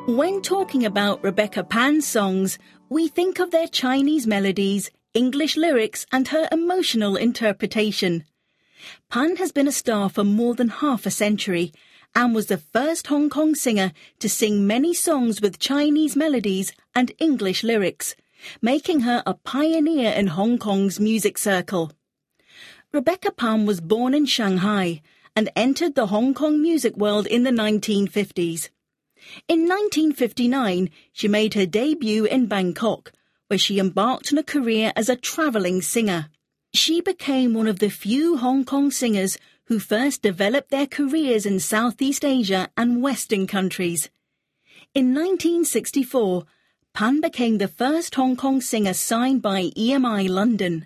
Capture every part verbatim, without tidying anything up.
When talking about Rebecca Pan's songs, we think of their Chinese melodies, English lyrics and her emotional interpretation. Pan has been a star for more than half a century and was the first Hong Kong singer to sing many songs with Chinese melodies and English lyrics, making her a pioneer in Hong Kong's music circle. Rebecca Pan was born in Shanghai and entered the Hong Kong music world in the nineteen fifties. In nineteen fifty-nine, she made her debut in Bangkok, where she embarked on a career as a travelling singer. She became one of the few Hong Kong singers who first developed their careers in Southeast Asia and Western countries. In nineteen sixty-four, Pan became the first Hong Kong singer signed by E M I London.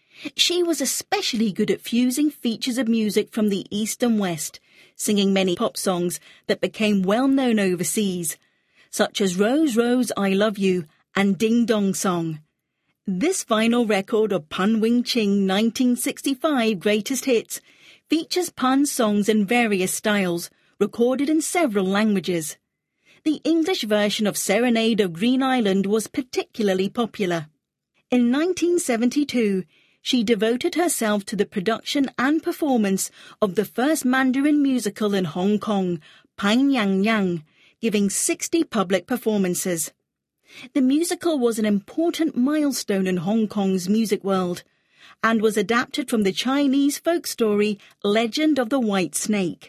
She was especially good at fusing features of music from the East and West, singing many pop songs that became well known overseas, such as Rose, Rose, I Love You and Ding Dong Song. This vinyl record of Pan Wing Ching nineteen sixty-five Greatest Hits features Pan's songs in various styles, recorded in several languages. The English version of Serenade of Green Island was particularly popular. In nineteen seventy-two, she devoted herself to the production and performance of the first Mandarin musical in Hong Kong, Pan Yang Yang, giving sixty public performances. The musical was an important milestone in Hong Kong's music world and was adapted from the Chinese folk story Legend of the White Snake.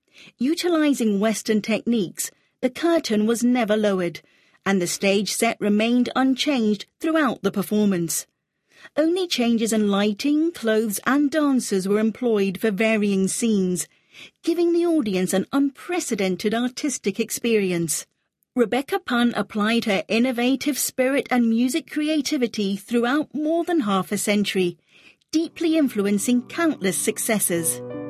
Utilizing Western techniques, the curtain was never lowered, and the stage set remained unchanged throughout the performance. Only changes in lighting, clothes and dancers were employed for varying scenes, giving the audience an unprecedented artistic experience. Rebecca Pan applied her innovative spirit and music creativity throughout more than half a century, deeply influencing countless successes.